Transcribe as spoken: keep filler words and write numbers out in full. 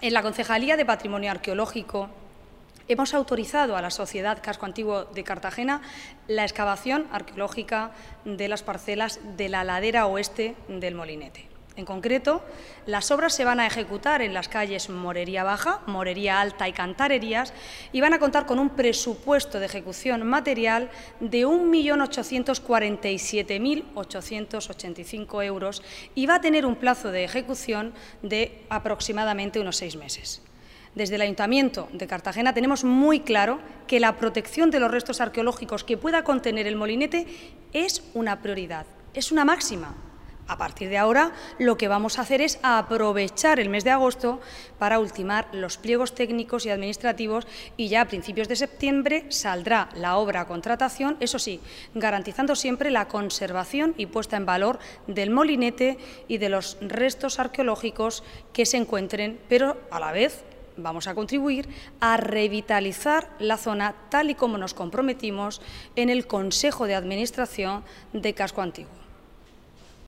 En la Concejalía de Patrimonio Arqueológico hemos autorizado a la Sociedad Casco Antiguo de Cartagena la excavación arqueológica de las parcelas de la ladera oeste del Molinete. En concreto, las obras se van a ejecutar en las calles Morería Baja, Morería Alta y Cantarerías y van a contar con un presupuesto de ejecución material de un millón ochocientos cuarenta y siete mil ochocientos ochenta y cinco euros y va a tener un plazo de ejecución de aproximadamente unos seis meses. Desde el Ayuntamiento de Cartagena tenemos muy claro que la protección de los restos arqueológicos que pueda contener el Molinete es una prioridad, es una máxima. A partir de ahora, lo que vamos a hacer es aprovechar el mes de agosto para ultimar los pliegos técnicos y administrativos y ya a principios de septiembre saldrá la obra a contratación, eso sí, garantizando siempre la conservación y puesta en valor del Molinete y de los restos arqueológicos que se encuentren, pero a la vez vamos a contribuir a revitalizar la zona tal y como nos comprometimos en el Consejo de Administración de Casco Antiguo.